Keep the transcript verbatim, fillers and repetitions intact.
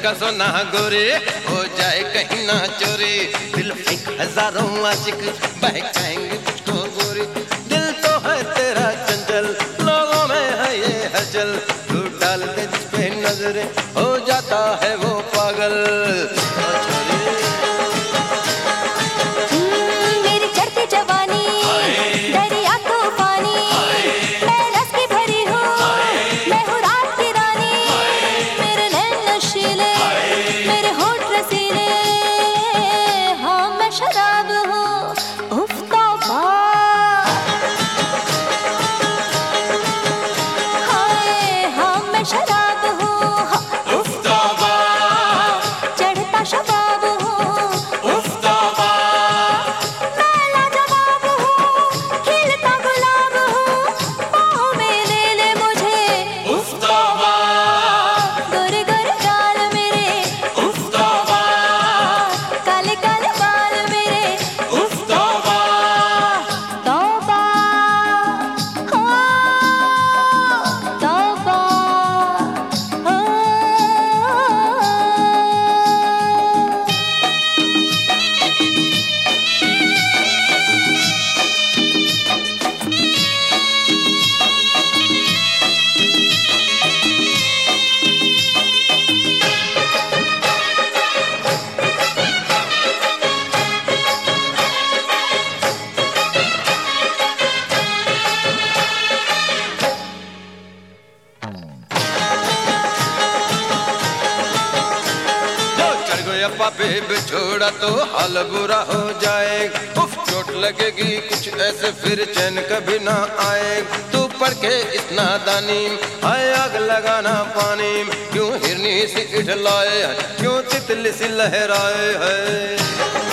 का सोना गोरे हो जाए कहीं ना चोरी। दिल फेंक हजारों आशिक बहकाएंगे तुझको गोरी। दिल तो है तेरा चंचल लोगों में है ये हलचल। तू डाल दे जिस पे नजरें हो जाता है वो पागल। मेरी चढ़ती जवानी दरिया तूफानी, मैं रस की भरी हूँ, मैं हूँ रात की रानी। मेरे नैन नशीले, मेरे होठ रसीले, हाँ मैं शराब हूँ। उफ तौबा, हाय हाँ मैं शराब हूँ। उफ तौबा, चढ़ता शबाब हूँ। उफ तौबा, मैं लाजवाब हूँ, खिलता गुलाब हूँ। बाहों में ले ले मुझे। उफ तौबा, गोरे गोरे गाल मेरे। उफ तौबा, काले काले बाल मेरे। उफ तौबा, तौबा, हाँ तौबा, हाँ। जो चढ़ गया पापे बिछोड़ा तो हाल बुरा हो जाए। उफ चोट लगेगी कुछ ऐसे फिर चैन कभी ना आए। तू पढ़ के इतना दानी हाय आग लगाना पानी। क्यों हिरनी सी इठलाए क्यों तितली सी लहराए है।